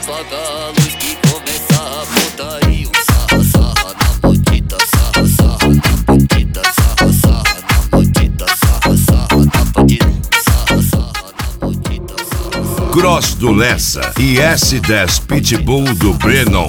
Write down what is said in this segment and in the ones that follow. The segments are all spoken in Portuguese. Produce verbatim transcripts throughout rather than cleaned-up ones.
apaga a luz que começa a putaria. Sarra, sarra na mordida, sarra, sarra na bandida, sarra, sarra na mordida, sarra, sarra na bandida, sarra, sarra na mordida, sarra, sarra. Cross do Lessa e S dez Pitbull do Brennon.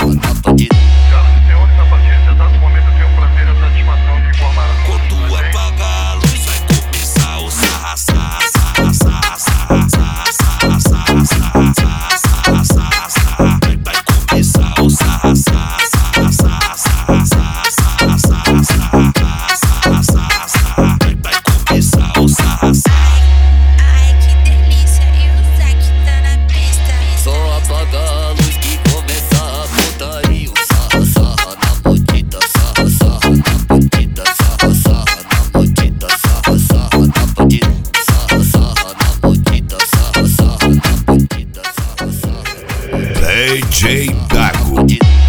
D J Dago.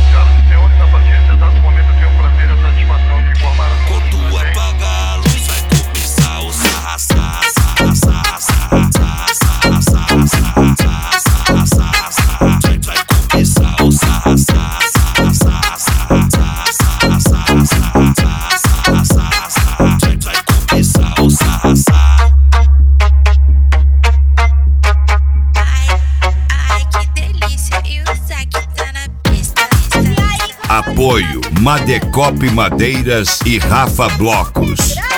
Quando apagar a luz vai começar o sarra, sarra, sarra, sarra, sarra, sarra, sarra, sarra, sarra, sarra. Vai começar o sarra, sarra, sarra, sarra, sarra, sarra, sarra, sarra, sarra, sarra. Vai começar o sarra, sarra. Apoio Madecop Madeiras e Rafa Blocos.